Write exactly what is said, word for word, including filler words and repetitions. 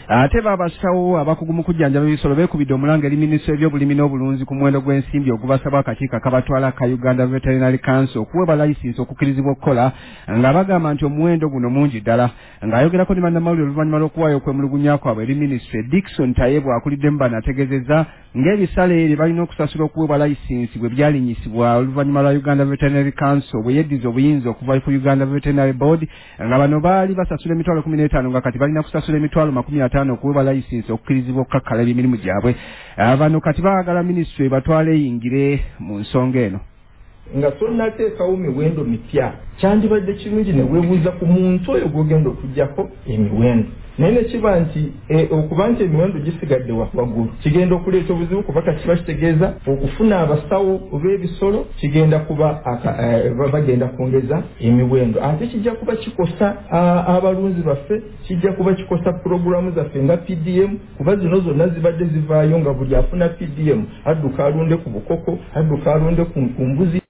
ate babasawo abakugu mu kujjanjaba ebisolo beekubidde omulanga eri minisitule by'obulimi n'obulunzi ku muwendo gw'ensimbi ogubasaba akakiiko akabatwala ka Uganda Veterinary Council okuweebwa layisinsi okukkirizibwa okukola nga bagamba nti omuwendo guno mungi ddala. Ng'ayogerako ne bannamawulire oluvannyuma lw'okuwaayo okwemulugunya kwabwe eri minisitule, Dickson Tayebu akuliddemu bano ategeezezza ng'ebisale bye balina okusasula okuweebwa layisinsi bwe byalinyisibwa oluvannyuma lwa Uganda Veterinary Council bwe yeddiza obuyinza okuva ku Uganda Veterinary Board, nga bano baali basasula emitwalo kumi n'etaano nga kati balina kusasula emitwalo makumi ataano okuweebwa layisinsi okukkirizibwa okukakkala emirimu gyabwe. Bano kati baagala minisitule batwale eyingire mu nsonga eno. Nga tonnateekawo miwendo mipya kyandibadde kirungi ne weebuuza ku muntu oyo gw'ogenda okuggyako emiwendo. Naye ne kiba nti okuba nti emiwendo gisigadde waggulu kigenda okuleeta obuzibu kubanga kiba kitegeeza okufuna abasawo b'ebisolo kigenda kuba bagenda kwongeza emiwendo. Ate kijja kuba kikosa abalunzi baffe, kijja kuba kikosa puroguramu zaffe nga P D M kuba zino zonna zibadde zivaayo nga buli afuna P D M adduka alunde ku bukoko, adduka alunde ku mbuzi.